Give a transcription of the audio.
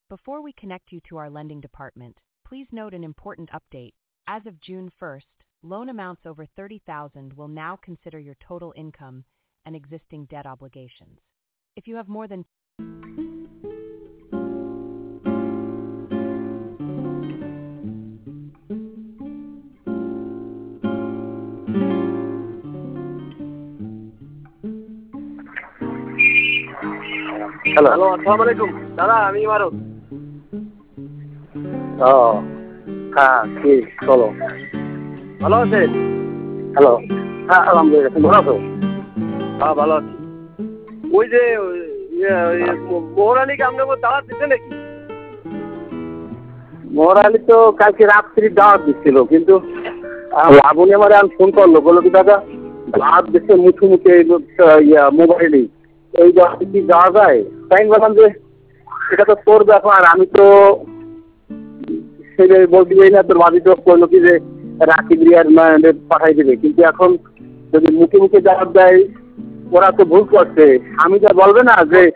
Before we connect you to our lending department, please note an important update. As of June 1st, loan amounts over $30,000 will now consider your total income and existing debt obligations. If you have more than hello hello, আসসালামু আলাইকুম দাদা, আমি ইমারত। ও হ্যাঁ, কি বলো, ভালো আছেন? হ্যালো, হ্যাঁ আলহামদুলিল্লাহ, তুমি ভালো আছো? হ্যাঁ ভালো আছি। ওই যে মোহর আলীকে আপনার দাওয়াত দিচ্ছে নাকি? মোহর আলী তো কালকে রাত্রি দাওয়াত দিচ্ছিল, কিন্তু লাবণী আমার ফোন করলো, বললো কি দাদা দাওয়াত দিচ্ছে মুখে মুখে মোবাইলেই, এই দাওয়াতে কি যাওয়া যায়? তাই বললাম যে এটা তো তোর ব্যাপার, আমি তো সেটা বলতে চাই না। তোর ভাবি তো বললো কি যে রাকিব রিয়ার পাঠাই দেবে, কিন্তু এখন যদি মুখে মুখে দাওয়াত দেয় ওরা তো ভুল করছে। আমি যা বলবে না যে